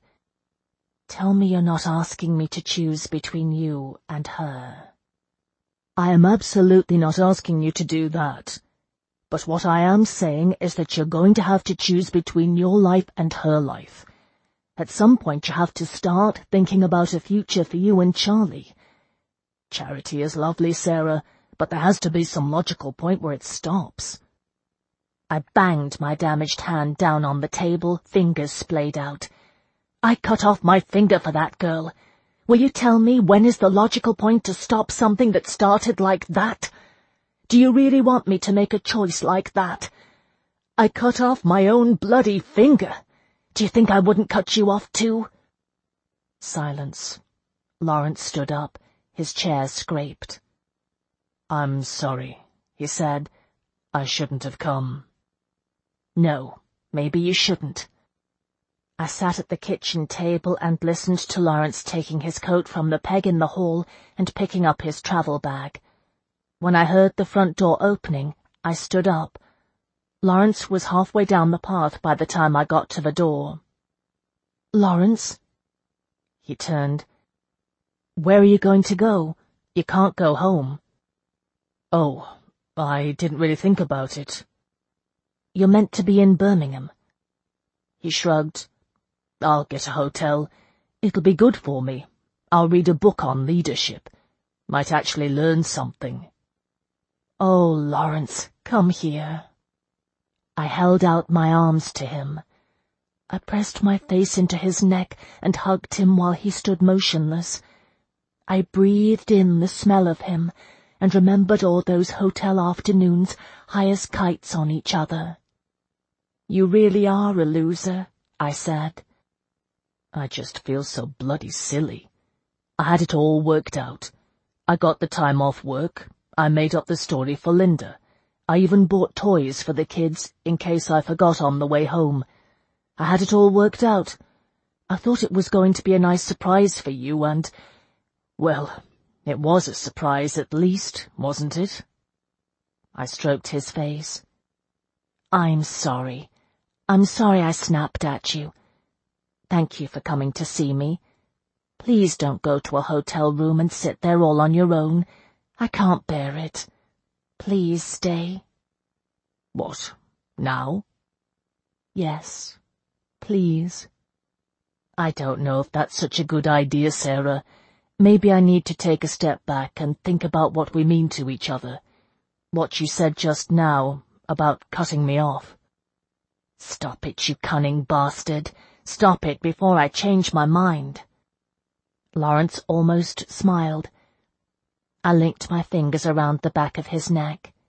Tell me you're not asking me to choose between you and her. I am absolutely not asking you to do that. But what I am saying is that you're going to have to choose between your life and her life. At some point you have to start thinking about a future for you and Charlie. Charity is lovely, Sarah, but there has to be some logical point where it stops. I banged my damaged hand down on the table, fingers splayed out. I cut off my finger for that girl. Will you tell me when is the logical point to stop something that started like that? Do you really want me to make a choice like that? I cut off my own bloody finger. Do you think I wouldn't cut you off too? Silence. Lawrence stood up, his chair scraped. I'm sorry, he said. I shouldn't have come. No, maybe you shouldn't. I sat at the kitchen table and listened to Lawrence taking his coat from the peg in the hall and picking up his travel bag. When I heard the front door opening, I stood up. Lawrence was halfway down the path by the time I got to the door. Lawrence? He turned. Where are you going to go? You can't go home. Oh, I didn't really think about it. You're meant to be in Birmingham. He shrugged. I'll get a hotel. It'll be good for me. I'll read a book on leadership. Might actually learn something. Oh, Lawrence, come here. I held out my arms to him. I pressed my face into his neck and hugged him while he stood motionless. I breathed in the smell of him and remembered all those hotel afternoons high as kites on each other. You really are a loser, I said. I just feel so bloody silly. I had it all worked out. I got the time off work. I made up the story for Linda. I even bought toys for the kids in case I forgot on the way home. I had it all worked out. I thought it was going to be a nice surprise for you and, well, it was a surprise at least, wasn't it? I stroked his face. I'm sorry. I'm sorry I snapped at you. Thank you for coming to see me. Please don't go to a hotel room and sit there all on your own. I can't bear it. Please stay. What, now? Yes, please. I don't know if that's such a good idea, Sarah. Maybe I need to take a step back and think about what we mean to each other. What you said just now about cutting me off. Stop it, you cunning bastard. Stop it before I change my mind. Lawrence almost smiled. I linked my fingers around the back of his neck.